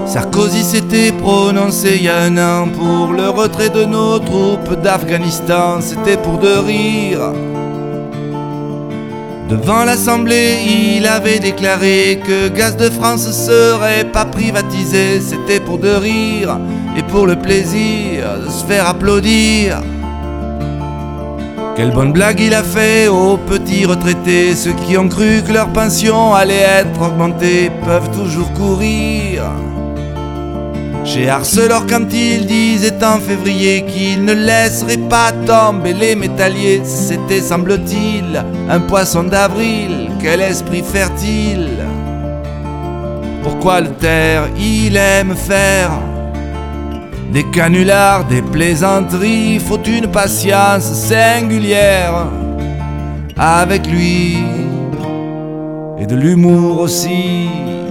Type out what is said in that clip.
Sarkozy s'était prononcé il y a un an pour le retrait de nos troupes d'Afghanistan. C'était pour de rire. Devant l'Assemblée, il avait déclaré que Gaz de France serait pas privatisé. C'était pour de rire et pour le plaisir de se faire applaudir. Quelle bonne blague il a fait aux petits retraités. Ceux qui ont cru que leur pension allait être augmentée peuvent toujours courir chez Arcelor quand ils disaient en février qu'ils ne laisseraient pas tomber les métalliers. C'était, semble-t-il, un poisson d'avril. Quel esprit fertile! Pourquoi le taire? Il aime faire des canulars, des plaisanteries. Faut une patience singulière avec lui, et de l'humour aussi.